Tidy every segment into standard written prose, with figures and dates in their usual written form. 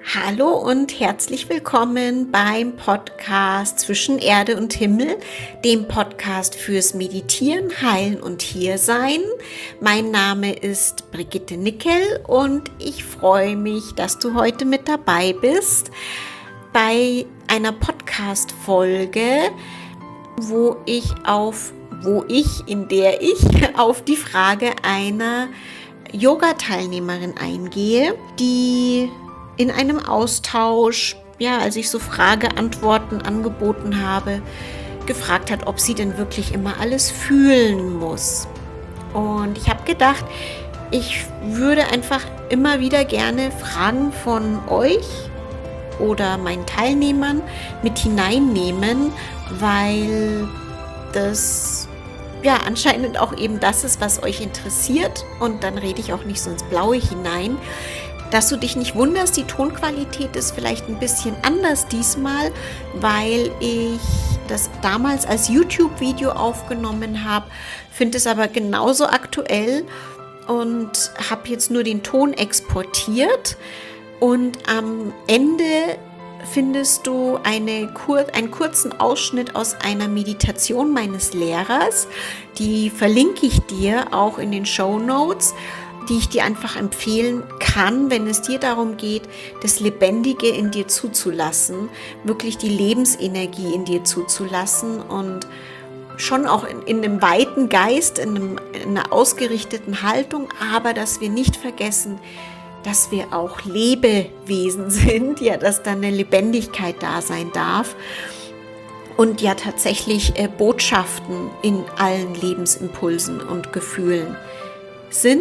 Hallo und herzlich willkommen beim Podcast Zwischen Erde und Himmel, dem Podcast fürs Meditieren, Heilen und Hiersein. Mein Name ist Brigitte Nickel und ich freue mich, dass du heute mit dabei bist bei einer Podcast-Folge, in der ich auf die Frage einer Yoga-Teilnehmerin eingehe, die in einem Austausch, als ich so Frage-Antworten angeboten habe, gefragt hat, ob sie denn wirklich immer alles fühlen muss. Und ich habe gedacht, ich würde einfach immer wieder gerne Fragen von euch oder meinen Teilnehmern mit hineinnehmen, weil das anscheinend auch eben das ist, was euch interessiert. Und dann rede ich auch nicht so ins Blaue hinein. Dass du dich nicht wunderst, die Tonqualität ist vielleicht ein bisschen anders diesmal, weil ich das damals als YouTube-Video aufgenommen habe, finde es aber genauso aktuell und habe jetzt nur den Ton exportiert. Und am Ende findest du einen kurzen Ausschnitt aus einer Meditation meines Lehrers. Die verlinke ich dir auch in den Shownotes, die ich dir einfach empfehlen kann, wenn es dir darum geht, das Lebendige in dir zuzulassen, wirklich die Lebensenergie in dir zuzulassen und schon auch in einem weiten Geist, in einer ausgerichteten Haltung, aber dass wir nicht vergessen, dass wir auch Lebewesen sind, dass da eine Lebendigkeit da sein darf und tatsächlich Botschaften in allen Lebensimpulsen und Gefühlen sind.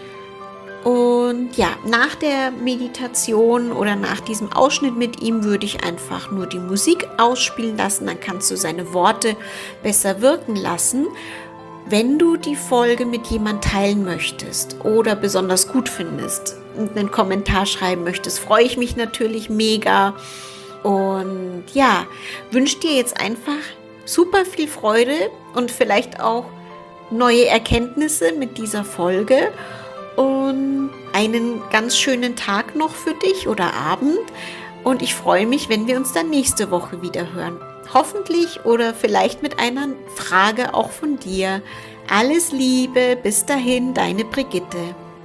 Und nach der Meditation oder nach diesem Ausschnitt mit ihm würde ich einfach nur die Musik ausspielen lassen, dann kannst du seine Worte besser wirken lassen. Wenn du die Folge mit jemandem teilen möchtest oder besonders gut findest und einen Kommentar schreiben möchtest, freue ich mich natürlich mega. Und wünsche dir jetzt einfach super viel Freude und vielleicht auch neue Erkenntnisse mit dieser Folge. Und einen ganz schönen Tag noch für dich oder Abend. Und ich freue mich, wenn wir uns dann nächste Woche wieder hören. Hoffentlich oder vielleicht mit einer Frage auch von dir. Alles Liebe, bis dahin, deine Brigitte.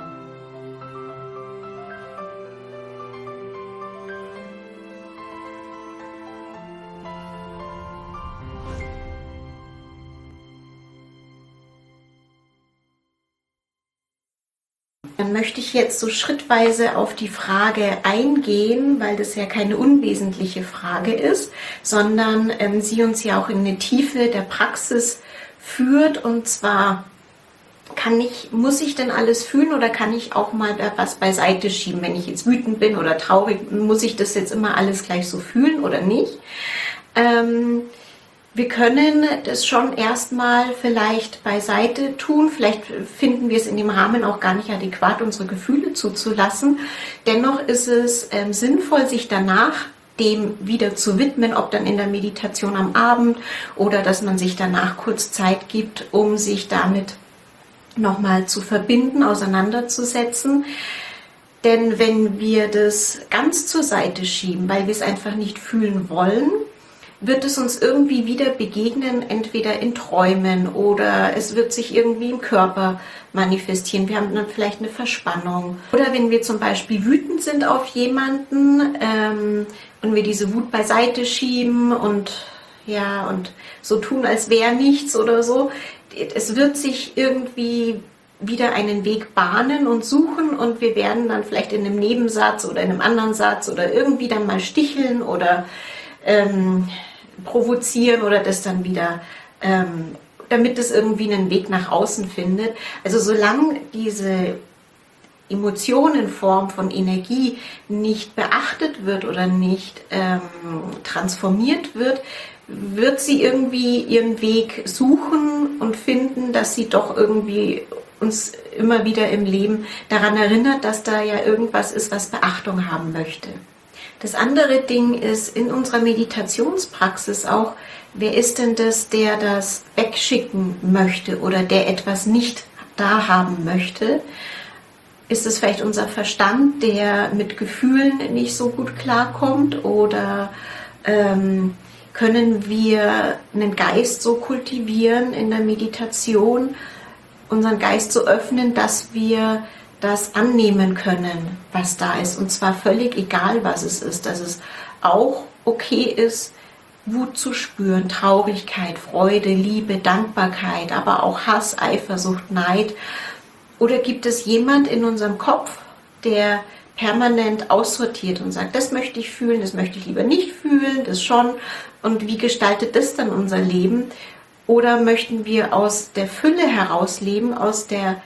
Dann möchte ich jetzt so schrittweise auf die Frage eingehen, weil das ja keine unwesentliche Frage ist, sondern sie uns ja auch in eine Tiefe der Praxis führt. Und zwar muss ich denn alles fühlen oder kann ich auch mal was beiseite schieben? Wenn ich jetzt wütend bin oder traurig, muss ich das jetzt immer alles gleich so fühlen oder nicht? Wir können das schon erstmal vielleicht beiseite tun. Vielleicht finden wir es in dem Rahmen auch gar nicht adäquat, unsere Gefühle zuzulassen. Dennoch ist es sinnvoll, sich danach dem wieder zu widmen, ob dann in der Meditation am Abend oder dass man sich danach kurz Zeit gibt, um sich damit nochmal zu verbinden, auseinanderzusetzen. Denn wenn wir das ganz zur Seite schieben, weil wir es einfach nicht fühlen wollen, wird es uns irgendwie wieder begegnen, entweder in Träumen oder es wird sich irgendwie im Körper manifestieren. Wir haben dann vielleicht eine Verspannung. Oder wenn wir zum Beispiel wütend sind auf jemanden und wir diese Wut beiseite schieben und so tun, als wäre nichts oder so. Es wird sich irgendwie wieder einen Weg bahnen und suchen und wir werden dann vielleicht in einem Nebensatz oder in einem anderen Satz oder irgendwie dann mal sticheln oder provozieren oder das dann wieder, damit es irgendwie einen Weg nach außen findet. Also solange diese Emotion in Form von Energie nicht beachtet wird oder nicht transformiert wird, wird sie irgendwie ihren Weg suchen und finden, dass sie doch irgendwie uns immer wieder im Leben daran erinnert, dass da ja irgendwas ist, was Beachtung haben möchte. Das andere Ding ist in unserer Meditationspraxis auch, wer ist denn das, der das wegschicken möchte oder der etwas nicht da haben möchte? Ist es vielleicht unser Verstand, der mit Gefühlen nicht so gut klarkommt? Oder können wir einen Geist so kultivieren in der Meditation, unseren Geist so öffnen, dass wir das annehmen können, was da ist. Und zwar völlig egal, was es ist. Dass es auch okay ist, Wut zu spüren, Traurigkeit, Freude, Liebe, Dankbarkeit, aber auch Hass, Eifersucht, Neid. Oder gibt es jemand in unserem Kopf, der permanent aussortiert und sagt, das möchte ich fühlen, das möchte ich lieber nicht fühlen, das schon. Und wie gestaltet das dann unser Leben? Oder möchten wir aus der Fülle heraus leben, aus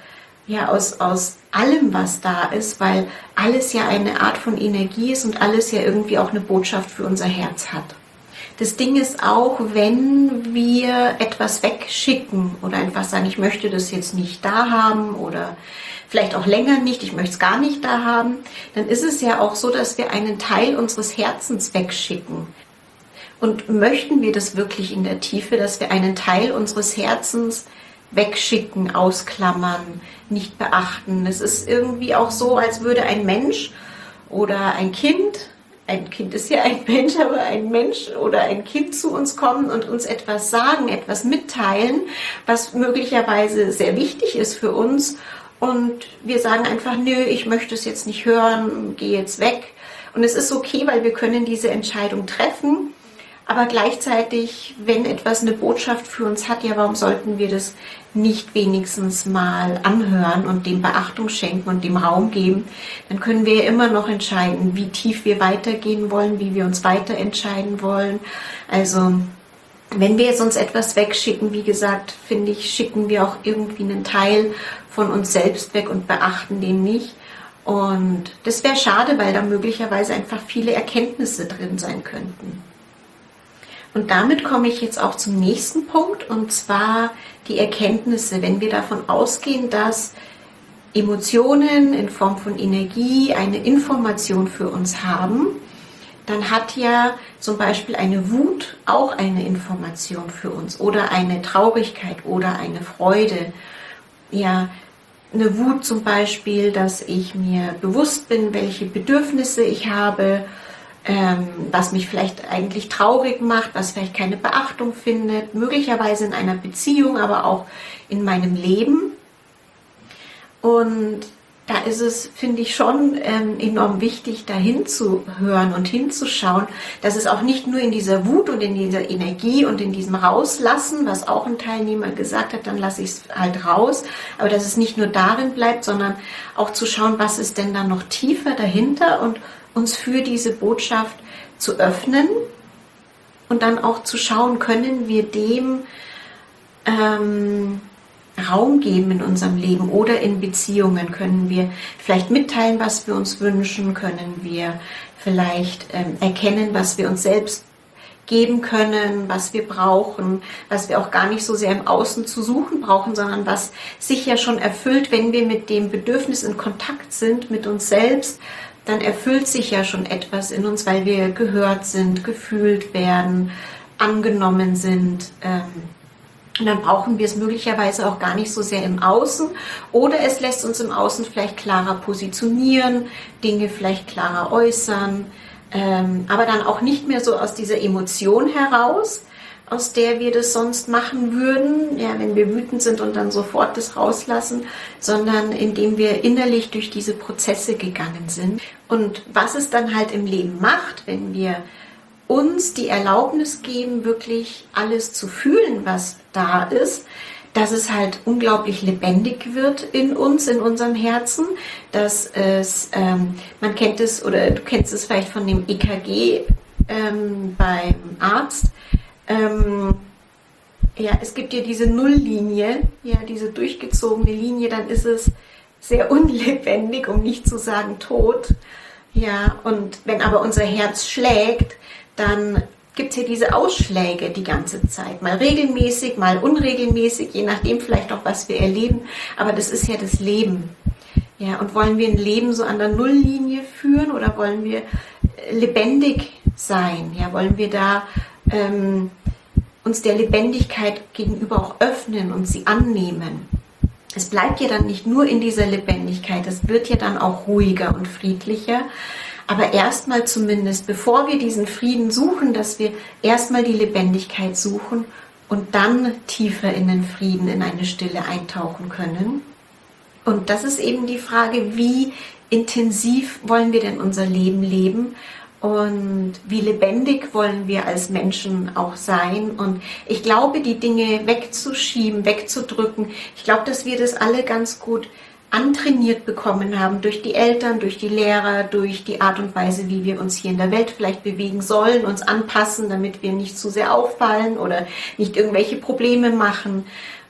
allem, was da ist, weil alles ja eine Art von Energie ist und alles ja irgendwie auch eine Botschaft für unser Herz hat. Das Ding ist auch, wenn wir etwas wegschicken oder einfach sagen, ich möchte das jetzt nicht da haben oder vielleicht auch länger nicht, ich möchte es gar nicht da haben, dann ist es ja auch so, dass wir einen Teil unseres Herzens wegschicken. Und möchten wir das wirklich in der Tiefe, dass wir einen Teil unseres Herzens wegschicken, ausklammern, nicht beachten? Es ist irgendwie auch so, als würde ein Mensch oder ein Kind ist ja ein Mensch, aber ein Mensch oder ein Kind zu uns kommen und uns etwas sagen, etwas mitteilen, was möglicherweise sehr wichtig ist für uns. Und wir sagen einfach, nö, ich möchte es jetzt nicht hören, geh jetzt weg. Und es ist okay, weil wir können diese Entscheidung treffen. Aber gleichzeitig, wenn etwas eine Botschaft für uns hat, ja, warum sollten wir das nicht wenigstens mal anhören und dem Beachtung schenken und dem Raum geben? Dann können wir ja immer noch entscheiden, wie tief wir weitergehen wollen, wie wir uns weiter entscheiden wollen. Also wenn wir jetzt uns etwas wegschicken, wie gesagt, finde ich, schicken wir auch irgendwie einen Teil von uns selbst weg und beachten den nicht. Und das wäre schade, weil da möglicherweise einfach viele Erkenntnisse drin sein könnten. Und damit komme ich jetzt auch zum nächsten Punkt, und zwar die Erkenntnisse. Wenn wir davon ausgehen, dass Emotionen in Form von Energie eine Information für uns haben, dann hat ja zum Beispiel eine Wut auch eine Information für uns oder eine Traurigkeit oder eine Freude. Ja, eine Wut zum Beispiel, dass ich mir bewusst bin, welche Bedürfnisse ich habe, was mich vielleicht eigentlich traurig macht, was vielleicht keine Beachtung findet, möglicherweise in einer Beziehung, aber auch in meinem Leben. Und da ist es, finde ich, schon enorm wichtig, da hinzuhören und hinzuschauen, dass es auch nicht nur in dieser Wut und in dieser Energie und in diesem Rauslassen, was auch ein Teilnehmer gesagt hat, dann lasse ich es halt raus, aber dass es nicht nur darin bleibt, sondern auch zu schauen, was ist denn da noch tiefer dahinter und uns für diese Botschaft zu öffnen und dann auch zu schauen, können wir dem Raum geben in unserem Leben oder in Beziehungen, können wir vielleicht mitteilen, was wir uns wünschen, können wir vielleicht erkennen, was wir uns selbst geben können, was wir brauchen, was wir auch gar nicht so sehr im Außen zu suchen brauchen, sondern was sich ja schon erfüllt, wenn wir mit dem Bedürfnis in Kontakt sind, mit uns selbst, dann erfüllt sich ja schon etwas in uns, weil wir gehört sind, gefühlt werden, angenommen sind. Und dann brauchen wir es möglicherweise auch gar nicht so sehr im Außen, oder es lässt uns im Außen vielleicht klarer positionieren, Dinge vielleicht klarer äußern, aber dann auch nicht mehr so aus dieser Emotion heraus, aus der wir das sonst machen würden, ja, wenn wir wütend sind und dann sofort das rauslassen, sondern indem wir innerlich durch diese Prozesse gegangen sind. Und was es dann halt im Leben macht, wenn wir uns die Erlaubnis geben, wirklich alles zu fühlen, was da ist, dass es halt unglaublich lebendig wird in uns, in unserem Herzen, dass es, man kennt es, oder du kennst es vielleicht von dem EKG beim Arzt, ja, es gibt ja diese Nulllinie, ja, diese durchgezogene Linie, dann ist es sehr unlebendig, um nicht zu sagen tot. Ja, und wenn aber unser Herz schlägt, dann gibt es hier diese Ausschläge die ganze Zeit. Mal regelmäßig, mal unregelmäßig, je nachdem vielleicht auch, was wir erleben. Aber das ist ja das Leben. Ja, und wollen wir ein Leben so an der Nulllinie führen oder wollen wir lebendig sein? Ja, wollen wir da uns der Lebendigkeit gegenüber auch öffnen und sie annehmen? Es bleibt ja dann nicht nur in dieser Lebendigkeit, es wird ja dann auch ruhiger und friedlicher. Aber erstmal zumindest, bevor wir diesen Frieden suchen, dass wir erstmal die Lebendigkeit suchen und dann tiefer in den Frieden, in eine Stille eintauchen können. Und das ist eben die Frage, wie intensiv wollen wir denn unser Leben leben und wie lebendig wollen wir als Menschen auch sein. Und ich glaube, die Dinge wegzuschieben, wegzudrücken, ich glaube, dass wir das alle ganz gut antrainiert bekommen haben durch die Eltern, durch die Lehrer, durch die Art und Weise, wie wir uns hier in der Welt vielleicht bewegen sollen, uns anpassen, damit wir nicht zu sehr auffallen oder nicht irgendwelche Probleme machen.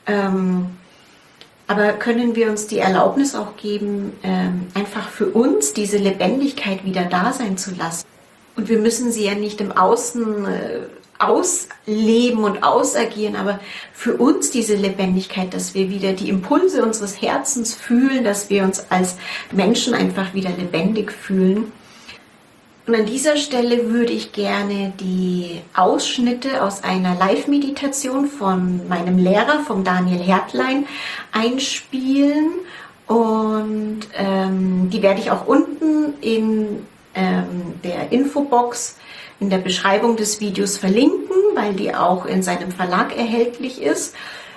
Aber können wir uns die Erlaubnis auch geben, einfach für uns diese Lebendigkeit wieder da sein zu lassen? Und wir müssen sie ja nicht im Außen ausleben und ausagieren, aber für uns diese Lebendigkeit, dass wir wieder die Impulse unseres Herzens fühlen, dass wir uns als Menschen einfach wieder lebendig fühlen. Und an dieser Stelle würde ich gerne die Ausschnitte aus einer Live-Meditation von meinem Lehrer, vom Daniel Hertlein, einspielen. Und die werde ich auch unten in der Infobox in der Beschreibung des Videos verlinken, weil die auch in seinem Verlag erhältlich ist.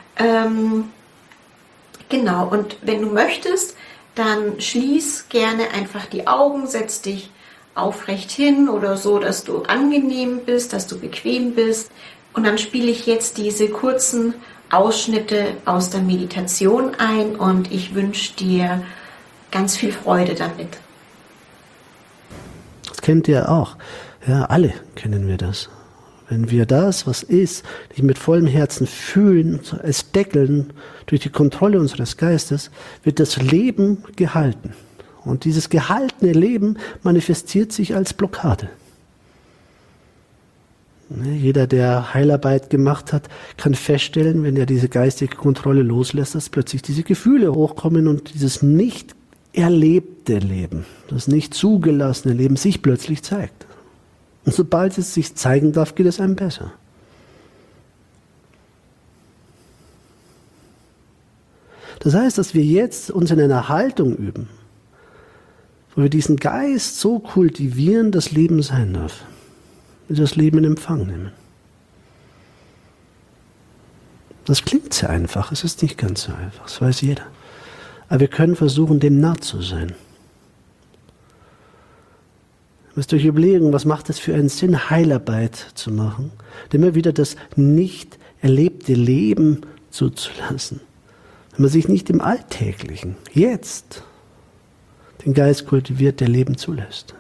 Genau, und wenn du möchtest, dann schließ gerne einfach die Augen, setz dich aufrecht hin oder so, dass du angenehm bist, dass du bequem bist. Und dann spiele ich jetzt diese kurzen Ausschnitte aus der Meditation ein und ich wünsche dir ganz viel Freude damit. Das kennt ihr auch. Ja, alle kennen wir das. Wenn wir das, was ist, nicht mit vollem Herzen fühlen, es deckeln durch die Kontrolle unseres Geistes, wird das Leben gehalten. Und dieses gehaltene Leben manifestiert sich als Blockade. Jeder, der Heilarbeit gemacht hat, kann feststellen, wenn er diese geistige Kontrolle loslässt, dass plötzlich diese Gefühle hochkommen und dieses nicht erlebte Leben, das nicht zugelassene Leben sich plötzlich zeigt. Und sobald es sich zeigen darf, geht es einem besser. Das heißt, dass wir jetzt uns in einer Haltung üben, wo wir diesen Geist so kultivieren, dass Leben sein darf. Wir das Leben in Empfang nehmen. Das klingt sehr einfach, es ist nicht ganz so einfach, das weiß jeder. Aber wir können versuchen, dem nah zu sein. Ihr müsst euch überlegen, was macht es für einen Sinn, Heilarbeit zu machen, immer wieder das nicht erlebte Leben zuzulassen. Wenn man sich nicht im Alltäglichen, jetzt, den Geist kultiviert, der Leben zulässt.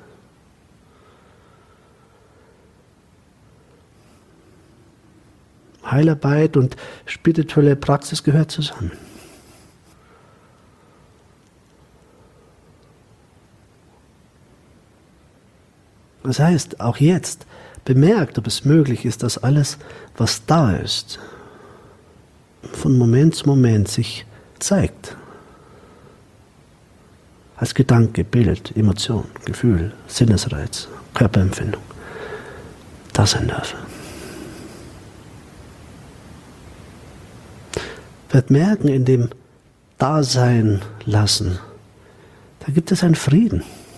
Heilarbeit und spirituelle Praxis gehört zusammen. Das heißt, auch jetzt bemerkt, ob es möglich ist, dass alles, was da ist, von Moment zu Moment sich zeigt. Als Gedanke, Bild, Emotion, Gefühl, Sinnesreiz, Körperempfindung. Das sein darf. Wird merken, in dem Dasein lassen, da gibt es einen Frieden.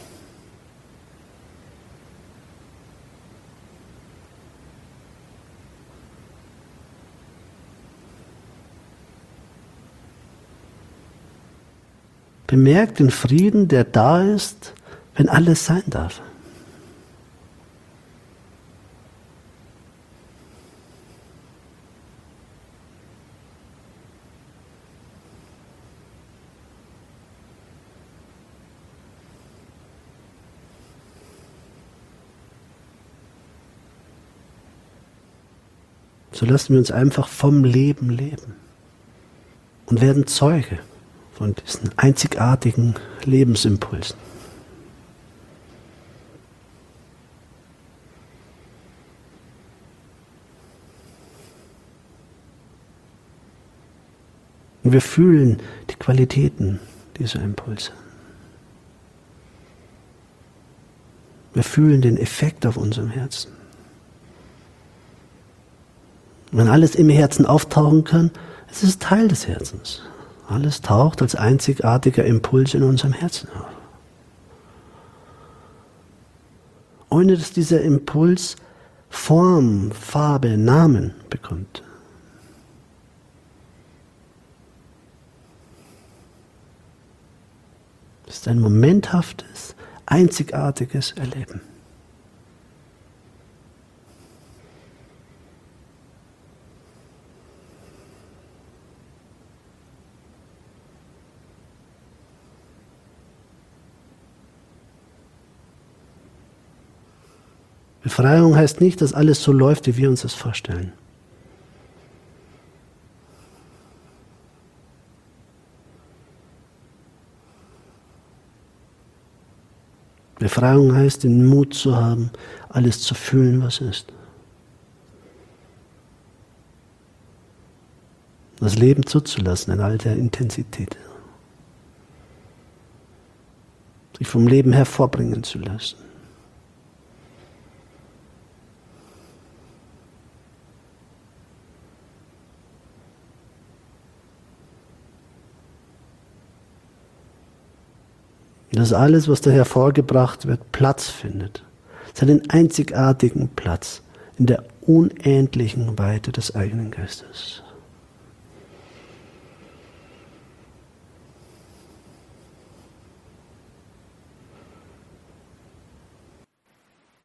Bemerkt den Frieden, der da ist, wenn alles sein darf. So lassen wir uns einfach vom Leben leben und werden Zeuge von diesen einzigartigen Lebensimpulsen. Und wir fühlen die Qualitäten dieser Impulse. Wir fühlen den Effekt auf unserem Herzen. Wenn alles im Herzen auftauchen kann, es ist Teil des Herzens. Alles taucht als einzigartiger Impuls in unserem Herzen auf. Ohne dass dieser Impuls Form, Farbe, Namen bekommt. Es ist ein momenthaftes, einzigartiges Erleben. Befreiung heißt nicht, dass alles so läuft, wie wir uns das vorstellen. Befreiung heißt, den Mut zu haben, alles zu fühlen, was ist. Das Leben zuzulassen in all der Intensität. Sich vom Leben hervorbringen zu lassen. Dass alles, was da hervorgebracht wird, Platz findet. Seinen einzigartigen Platz in der unendlichen Weite des eigenen Geistes.